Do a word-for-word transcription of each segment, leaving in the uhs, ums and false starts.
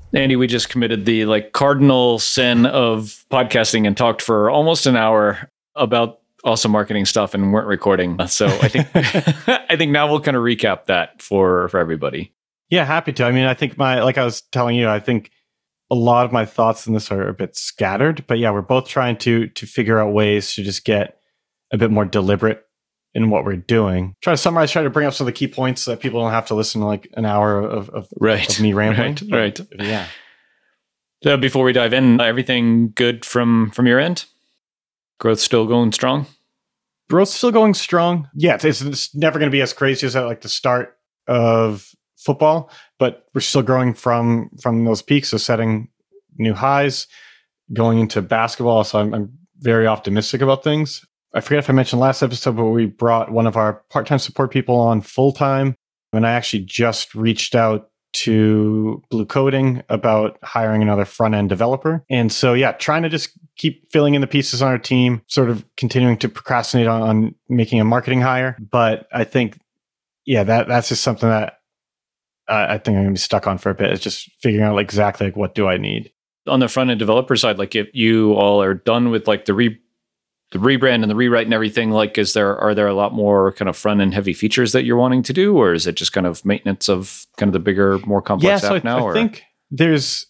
Andy, we just committed the like cardinal sin of podcasting and talked for almost an hour about awesome marketing stuff and weren't recording. So I think I think now we'll kind of recap that for for everybody. Yeah, happy to. I mean, I think my like I was telling you, I think a lot of my thoughts in this are a bit scattered, but yeah, we're both trying to to figure out ways to just get a bit more deliberate in what we're doing. Try to summarize, try to bring up some of the key points so that people don't have to listen to like an hour of, of, right. of me rambling. Right, right. Yeah. So before we dive in, everything good from from your end? Growth still going strong? Growth's still going strong. Yeah, it's, it's, it's never going to be as crazy as at like the start of football, but we're still growing from from those peaks, so setting new highs, going into basketball. So I'm, I'm very optimistic about things. I forget if I mentioned last episode, but we brought one of our part-time support people on full-time, and I actually just reached out to Blue Coding about hiring another front-end developer. And so, yeah, trying to just keep filling in the pieces on our team, sort of continuing to procrastinate on, on making a marketing hire. But I think, yeah, that that's just something that uh, I think I'm going to be stuck on for a bit. Is just figuring out like, exactly like, what do I need. On the front-end developer side, like if you all are done with like the re the rebrand and the rewrite and everything, like is there are there a lot more kind of front end heavy features that you're wanting to do, or is it just kind of maintenance of kind of the bigger, more complex yeah, so app I, now? I or? think there's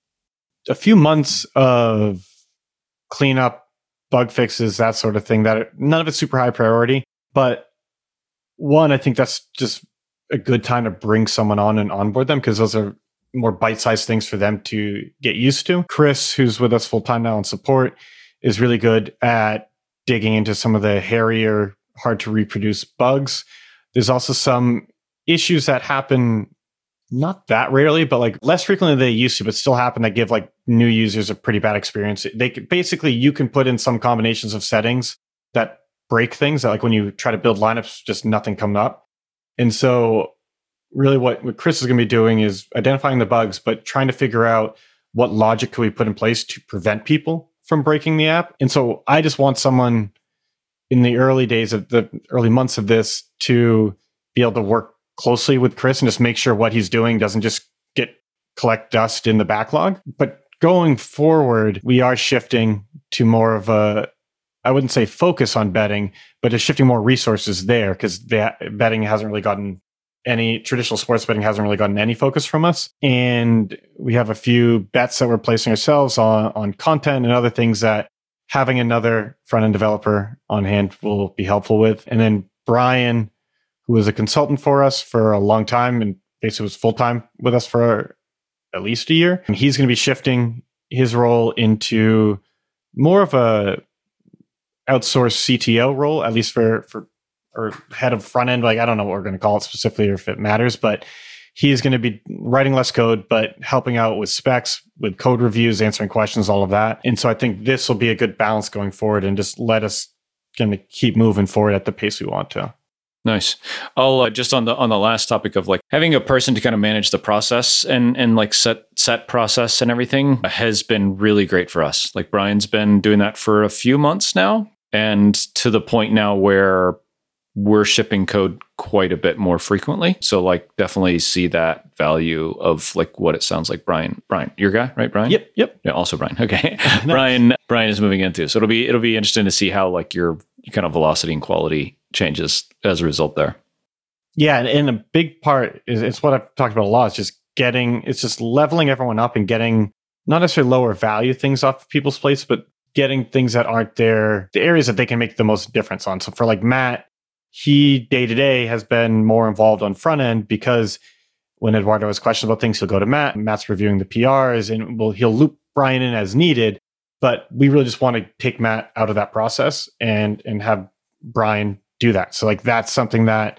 a few months of cleanup, bug fixes, that sort of thing that are, none of it's super high priority. But one, I think that's just a good time to bring someone on and onboard them because those are more bite-sized things for them to get used to. Chris, who's with us full time now in support, is really good at digging into some of the hairier, hard to reproduce bugs. There's also some issues that happen not that rarely, but like less frequently than they used to, but still happen that give like new users a pretty bad experience. They could, basically, you can put in some combinations of settings that break things. That like when you try to build lineups, just nothing comes up. And so really what, what Chris is going to be doing is identifying the bugs, but trying to figure out what logic can we put in place to prevent people from breaking the app. And so I just want someone in the early days of the early months of this to be able to work closely with Chris and just make sure what he's doing doesn't just get collect dust in the backlog. But going forward, we are shifting to more of a, I wouldn't say focus on betting, but just shifting more resources there because the betting hasn't really gotten any traditional sports betting hasn't really gotten any focus from us. And we have a few bets that we're placing ourselves on, on content and other things that having another front-end developer on hand will be helpful with. And then Brian, who was a consultant for us for a long time and basically was full-time with us for at least a year. And he's going to be shifting his role into more of a outsourced C T O role, at least for, for or head of front end, like I don't know what we're going to call it specifically or if it matters, but he is going to be writing less code, but helping out with specs, with code reviews, answering questions, all of that. And so I think this will be a good balance going forward and just let us kind of keep moving forward at the pace we want to. Nice. I'll uh, just on the on the last topic of like having a person to kind of manage the process and and like set set process and everything has been really great for us. Like Brian's been doing that for a few months now, and to the point now where we're shipping code quite a bit more frequently. So like definitely see that value of like what it sounds like. Brian, Brian, your guy, right? Brian? Yep. Yep. Yeah. Also Brian. Okay. Brian, Brian is moving into, so it'll be, it'll be interesting to see how like your kind of velocity and quality changes as a result there. Yeah. And, and a big part is, it's what I've talked about a lot. It's just getting, it's just leveling everyone up and getting not necessarily lower value things off of people's plates, but getting things that aren't there, the areas that they can make the most difference on. So for like Matt, he day to day has been more involved on front end because when Eduardo has questions about things, he'll go to Matt. Matt's reviewing the P Rs and well, he'll loop Brian in as needed. But we really just want to take Matt out of that process and and have Brian do that. So like that's something that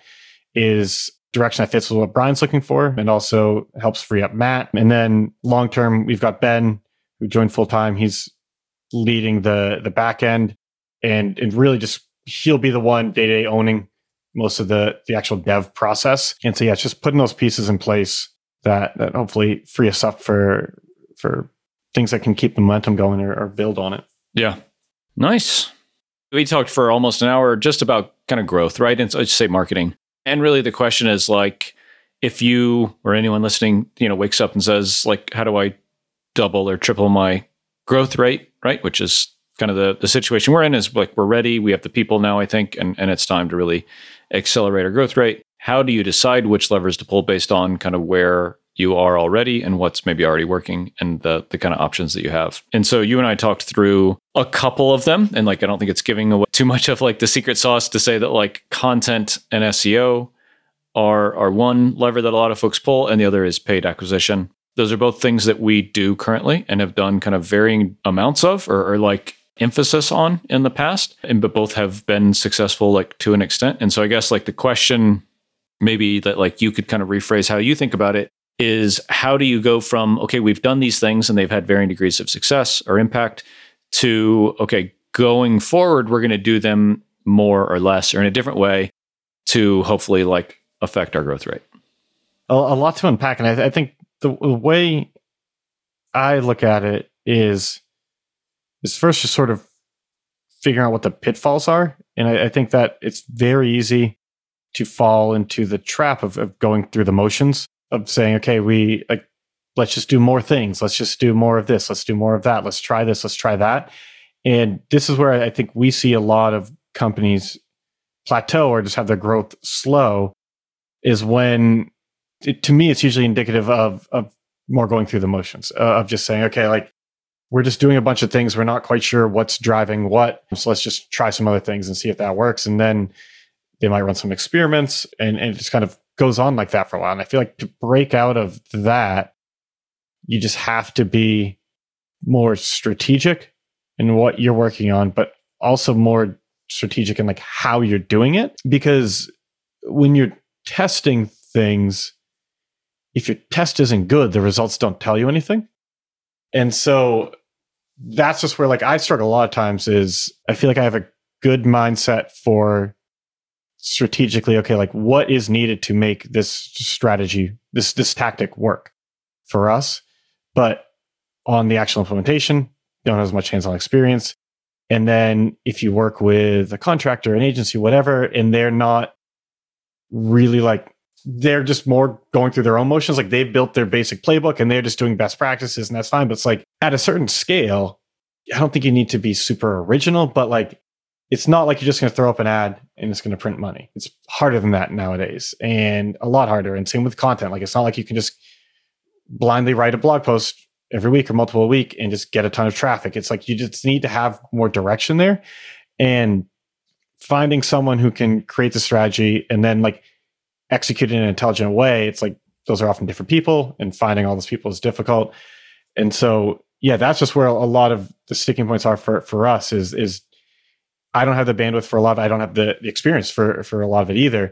is direction that fits with what Brian's looking for and also helps free up Matt. And then long term, we've got Ben who joined full time. He's leading the the back end and and really just he'll be the one day-to-day owning most of the, the actual dev process. And so, yeah, it's just putting those pieces in place that, that hopefully free us up for, for things that can keep the momentum going or, or build on it. Yeah. Nice. We talked for almost an hour just about kind of growth, right? And so I just say marketing. And really the question is like, if you or anyone listening, you know, wakes up and says, like, how do I double or triple my growth rate, right? Which is kind of the, the situation we're in, is like, we're ready. We have the people now, I think, and, and it's time to really accelerate our growth rate. How do you decide which levers to pull based on kind of where you are already and what's maybe already working and the the kind of options that you have? And so you and I talked through a couple of them, and like, I don't think it's giving away too much of like the secret sauce to say that like content and S E O are are one lever that a lot of folks pull, and the other is paid acquisition. Those are both things that we do currently and have done kind of varying amounts of, or, or like emphasis on in the past, and but both have been successful like to an extent. And so I guess like the question maybe that like you could kind of rephrase how you think about it is, how do you go from, okay, we've done these things and they've had varying degrees of success or impact, to, okay, going forward, we're going to do them more or less or in a different way to hopefully like affect our growth rate? A, a lot to unpack. And I, I think the, the way I look at it is, is first just sort of figuring out what the pitfalls are. And I, I think that it's very easy to fall into the trap of, of going through the motions of saying, okay, we like, let's just do more things. Let's just do more of this. Let's do more of that. Let's try this. Let's try that. And this is where I think we see a lot of companies plateau or just have their growth slow, is when, it, to me, it's usually indicative of, of more going through the motions, uh, of just saying, okay, like, we're just doing a bunch of things. We're not quite sure what's driving what. So let's just try some other things and see if that works. And then they might run some experiments, and, and it just kind of goes on like that for a while. And I feel like to break out of that, you just have to be more strategic in what you're working on, but also more strategic in like how you're doing it. Because when you're testing things, if your test isn't good, the results don't tell you anything. And so that's just where like I struggle a lot of times, is I feel like I have a good mindset for strategically, okay, like what is needed to make this strategy, this this tactic work for us. But on the actual implementation, don't have as much hands-on experience. And then if you work with a contractor, an agency, whatever, and they're not really like, they're just more going through their own motions. Like they've built their basic playbook and they're just doing best practices, and that's fine. But it's like at a certain scale, I don't think you need to be super original, but like, it's not like you're just going to throw up an ad and it's going to print money. It's harder than that nowadays, and a lot harder. And same with content. Like, it's not like you can just blindly write a blog post every week or multiple a week and just get a ton of traffic. It's like you just need to have more direction there, and finding someone who can create the strategy and then like execute it in an intelligent way. It's like those are often different people, and finding all those people is difficult. And so, yeah, that's just where a lot of the sticking points are for, for us is, is I don't have the bandwidth for a lot of it. I don't have the, the experience for, for a lot of it either.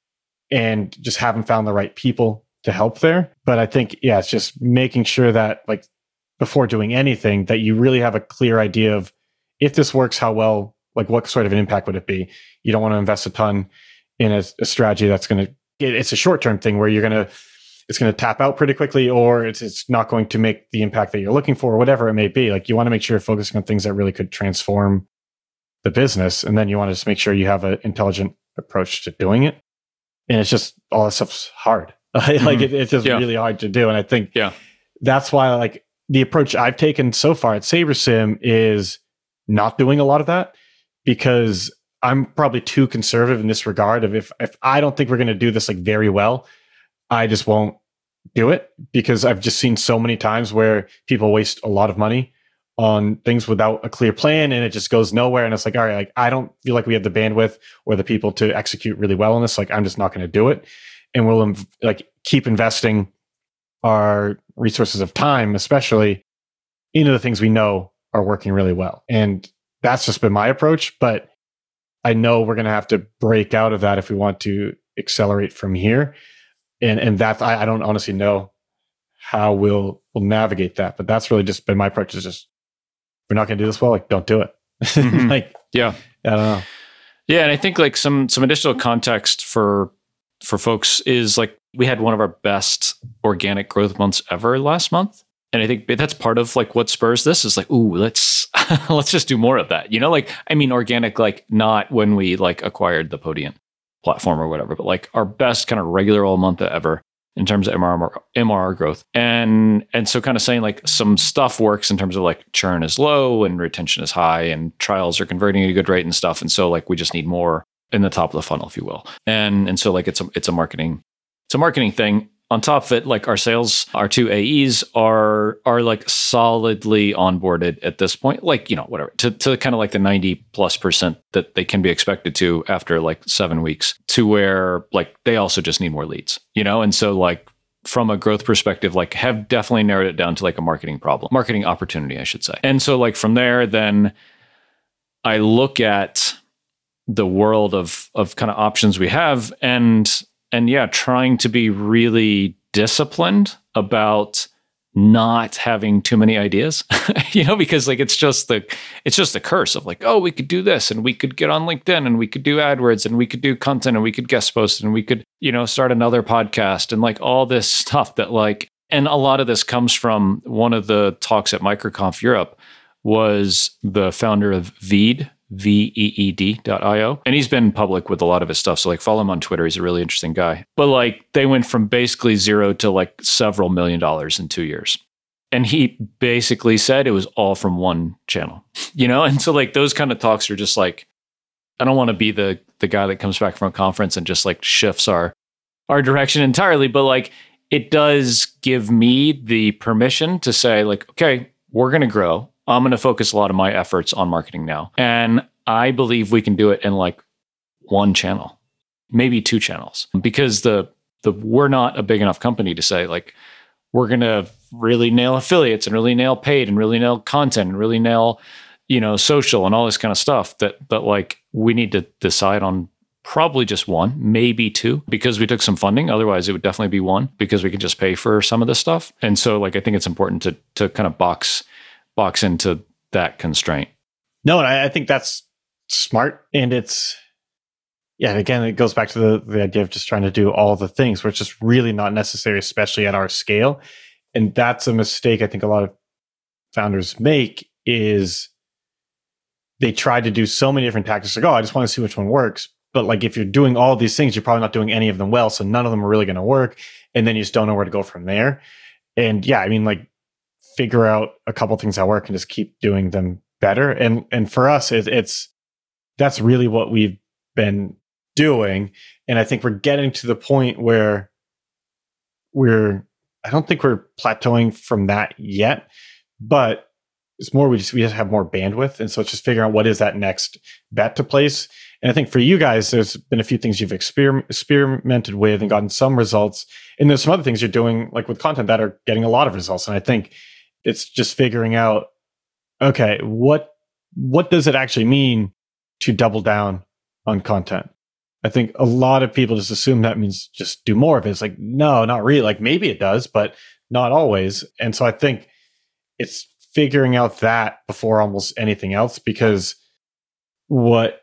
And just haven't found the right people to help there. But I think, yeah, it's just making sure that like before doing anything, that you really have a clear idea of, if this works, how well, like what sort of an impact would it be? You don't want to invest a ton in a, a strategy that's going to, it's a short-term thing where you're going to, it's going to tap out pretty quickly, or it's it's not going to make the impact that you're looking for, or whatever it may be. Like, you want to make sure you're focusing on things that really could transform the business. And then you want to just make sure you have an intelligent approach to doing it. And it's just, all that stuff's hard. Mm-hmm. Like it, it's just yeah. really hard to do. And I think yeah. that's why like the approach I've taken so far at SaberSim is not doing a lot of that, because I'm probably too conservative in this regard of, if, if I don't think we're going to do this like very well, I just won't do it, because I've just seen so many times where people waste a lot of money on things without a clear plan, and it just goes nowhere. And it's like, all right, like I don't feel like we have the bandwidth or the people to execute really well on this. Like, I'm just not going to do it. And we'll inv- like keep investing our resources of time, especially into the things we know are working really well. And that's just been my approach. But I know we're going to have to break out of that if we want to accelerate from here. And and that I, I don't honestly know how we'll we'll navigate that. But that's really just been my approach, is just, we're not going to do this well, like don't do it. Mm-hmm. Like, yeah, I don't know. Yeah, and I think like some some additional context for for folks is like, we had one of our best organic growth months ever last month. And I think that's part of like what spurs this is like, ooh, let's let's just do more of that. You know, like, I mean, organic, like not when we like acquired the Podium platform or whatever, but like our best kind of regular old month ever. in terms of M R R, M R R growth. And and so kind of saying like some stuff works in terms of like churn is low and retention is high and trials are converting at a good rate and stuff. And so like we just need more in the top of the funnel, if you will. And and so like it's a it's a marketing, it's a marketing thing. On top of it, like our sales, our two A Es are are like solidly onboarded at this point, like, you know, whatever, to, to kind of like the ninety plus percent that they can be expected to after like seven weeks, to where like they also just need more leads, you know? And so like from a growth perspective, like have definitely narrowed it down to like a marketing problem, marketing opportunity, I should say. And so like from there, then I look at the world of of kind of options we have, and And yeah, trying to be really disciplined about not having too many ideas, you know, because like it's just the it's just the curse of like, oh, we could do this and we could get on LinkedIn and we could do AdWords and we could do content and we could guest post and we could, you know, start another podcast and like all this stuff that like, and a lot of this comes from one of the talks at MicroConf Europe was the founder of Veed, V E E D dot I O. And he's been public with a lot of his stuff. So like follow him on Twitter. He's a really interesting guy. But like they went from basically zero to like several million dollars in two years. And he basically said it was all from one channel, you know? And so like those kind of talks are just like, I don't want to be the the guy that comes back from a conference and just like shifts our our direction entirely. But like it does give me the permission to say like, okay, we're going to grow. I'm going to focus a lot of my efforts on marketing now. And I believe we can do it in like one channel, maybe two channels, because the the we're not a big enough company to say like, we're going to really nail affiliates and really nail paid and really nail content and really nail, you know, social and all this kind of stuff that, that like we need to decide on probably just one, maybe two, because we took some funding. Otherwise it would definitely be one because we could just pay for some of this stuff. And so like, I think it's important to, to kind of box box into that constraint. No, and I, I think that's smart. And it's, yeah, again, it goes back to the, the idea of just trying to do all the things, which is really not necessary, especially at our scale. And that's a mistake I think a lot of founders make is they try to do so many different tactics. Like, oh, I just want to see which one works. But like, if you're doing all these things, you're probably not doing any of them well. So none of them are really going to work. And then you just don't know where to go from there. And yeah, I mean, like, figure out a couple things that work and just keep doing them better. And and for us, it, it's that's really what we've been doing. And I think we're getting to the point where we're, I don't think we're plateauing from that yet, but it's more, we just, we just have more bandwidth. And so it's just figuring out what is that next bet to place. And I think for you guys, there's been a few things you've exper- experimented with and gotten some results. And there's some other things you're doing like with content that are getting a lot of results. And I think it's just figuring out, okay, what what does it actually mean to double down on content? I think a lot of people just assume that means just do more of it. It's like, no, not really. Like maybe it does, but not always. And so I think it's figuring out that before almost anything else, because what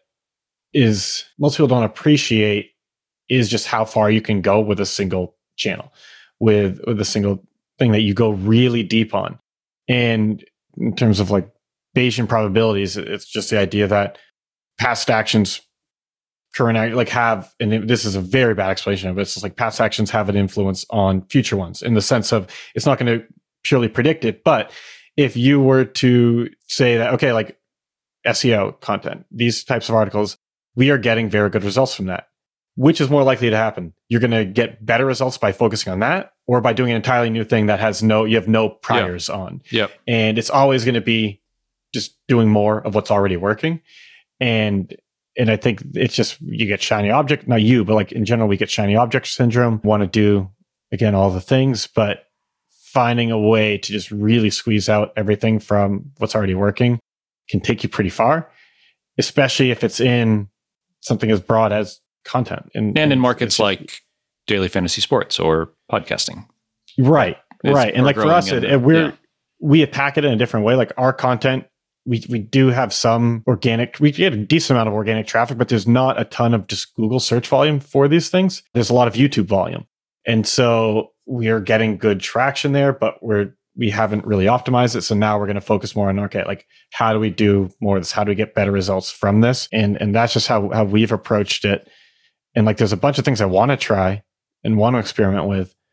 is most people don't appreciate is just how far you can go with a single channel, with with a single thing that you go really deep on. And in terms of like Bayesian probabilities, it's just the idea that past actions, current act, like have, and this is a very bad explanation of it, it's just like past actions have an influence on future ones in the sense of it's not going to purely predict it. But if you were to say that, okay, like S E O content, these types of articles, we are getting very good results from that. Which is more likely to happen? You're going to get better results by focusing on that or by doing an entirely new thing that has no, you have no priors yep. on. Yep. And it's always going to be just doing more of what's already working. And, and I think it's just, you get shiny object, not you, but like in general, we get shiny object syndrome, want to do again, all the things, but finding a way to just really squeeze out everything from what's already working can take you pretty far, especially if it's in something as broad as content. And, and in markets just, like daily fantasy sports or podcasting. Right. It's right. And like for us, it, it, we're, yeah. we attack it in a different way. Like our content, we, we do have some organic, we get a decent amount of organic traffic, but there's not a ton of just Google search volume for these things. There's a lot of YouTube volume. And so we are getting good traction there, but we're, we haven't really optimized it. So now we're going to focus more on, okay, like how do we do more of this? How do we get better results from this? And, and that's just how, how we've approached it. And like, there's a bunch of things I want to try and want to experiment with,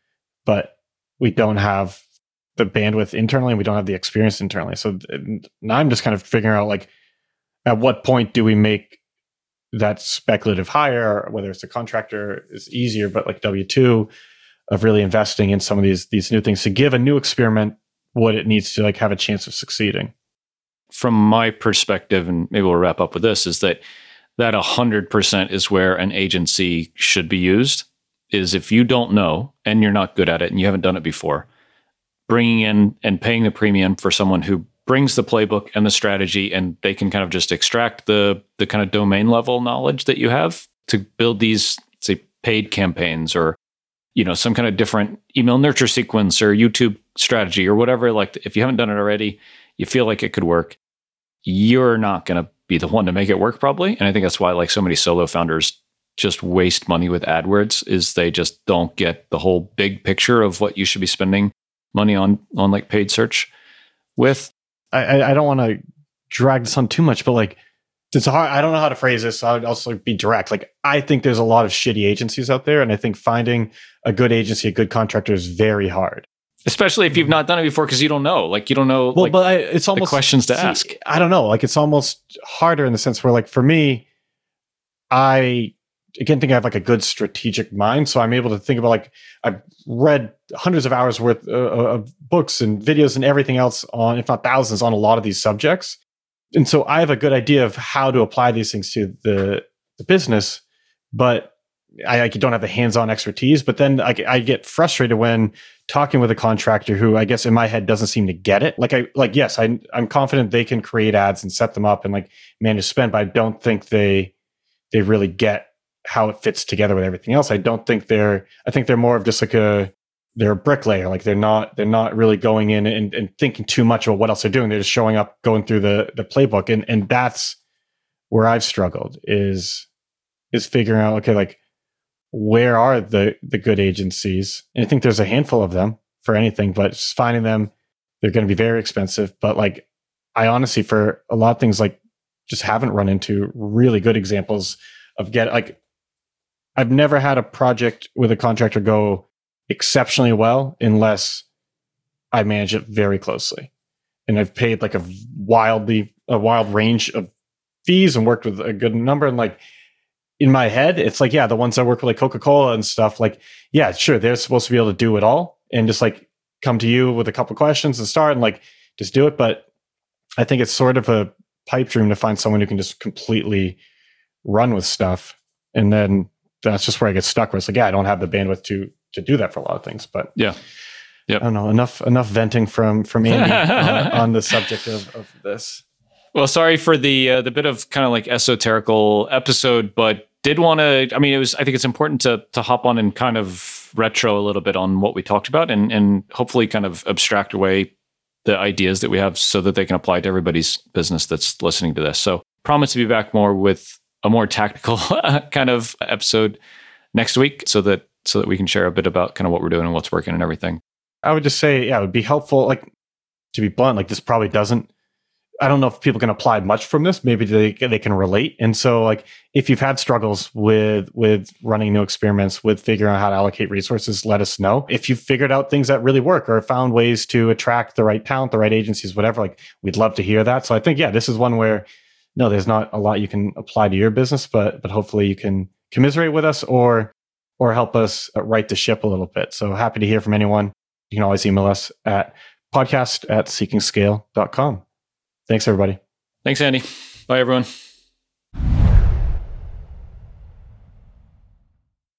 but we don't have the bandwidth internally and we don't have the experience internally. So now I'm just kind of figuring out like, at what point do we make that speculative hire, whether it's a contractor is easier, but like W two of really investing in some of these, these new things to give a new experiment what it needs to like have a chance of succeeding. From my perspective, and maybe we'll wrap up with this, is that that one hundred percent is where an agency should be used, is if you don't know and you're not good at it and you haven't done it before, bringing in and paying the premium for someone who brings the playbook and the strategy, and they can kind of just extract the the kind of domain level knowledge that you have to build these, say, paid campaigns or, you know, some kind of different email nurture sequence or YouTube strategy or whatever. Like if you haven't done it already, you feel like it could work, you're not going to be the one to make it work probably. And I think that's why like so many solo founders just waste money with AdWords, is they just don't get the whole big picture of what you should be spending money on, on like paid search with. I, I don't want to drag this on too much, but like, it's hard. I don't know how to phrase this. So I would also be direct. Like, I think there's a lot of shitty agencies out there. And I think finding a good agency, a good contractor is very hard. Especially if you've not done it before, because you don't know. Like, you don't know well, like, but I, it's almost the questions to see, ask. I don't know. Like, it's almost harder in the sense where, like, for me, I again think I have like a good strategic mind. So I'm able to think about like, I've read hundreds of hours worth uh, of books and videos and everything else on, if not thousands, on a lot of these subjects. And so I have a good idea of how to apply these things to the, the business, but I, I don't have the hands-on expertise. But then I, I get frustrated when talking with a contractor who I guess in my head doesn't seem to get it. Like I, like, yes, I, I'm confident they can create ads and set them up and like manage spend, but I don't think they, they really get how it fits together with everything else. I don't think they're, I think they're more of just like a, they're a bricklayer. Like they're not, they're not really going in and, and thinking too much about what else they're doing. They're just showing up, going through the, the playbook. And, and that's where I've struggled is, is figuring out, okay, like where are the, the good agencies? And I think there's a handful of them for anything, but just finding them, they're going to be very expensive. But like, I honestly, for a lot of things, like just haven't run into really good examples of get like, I've never had a project with a contractor go exceptionally well unless I manage it very closely. And I've paid like a wildly, a wild range of fees and worked with a good number. And like in my head, it's like, yeah, the ones that work with like Coca-Cola and stuff, like, yeah, sure, they're supposed to be able to do it all and just like come to you with a couple questions and start and like just do it. But I think it's sort of a pipe dream to find someone who can just completely run with stuff. And then that's just where I get stuck where it's like, yeah, I don't have the bandwidth to to do that for a lot of things. But yeah, yeah, I don't know, enough enough venting from from Andy on, on the subject of, of this. Well, sorry for the uh, the bit of kind of like esoterical episode, but did want to. I mean, it was. I think it's important to to hop on and kind of retro a little bit on what we talked about, and and hopefully kind of abstract away the ideas that we have so that they can apply to everybody's business that's listening to this. So, promise to be back more with a more tactical kind of episode next week so that so that we can share a bit about kind of what we're doing and what's working and everything. I would just say, yeah, it would be helpful. Like, to be blunt, like this probably doesn't, I don't know if people can apply much from this. Maybe they they can relate. And so like, if you've had struggles with, with running new experiments, with figuring out how to allocate resources, let us know. If you've figured out things that really work or found ways to attract the right talent, the right agencies, whatever, like we'd love to hear that. So I think, yeah, this is one where, no, there's not a lot you can apply to your business, but but hopefully you can commiserate with us or or help us right the ship a little bit. So happy to hear from anyone. You can always email us at podcast at seeking scale dot com. Thanks, everybody. Thanks, Andy. Bye, everyone.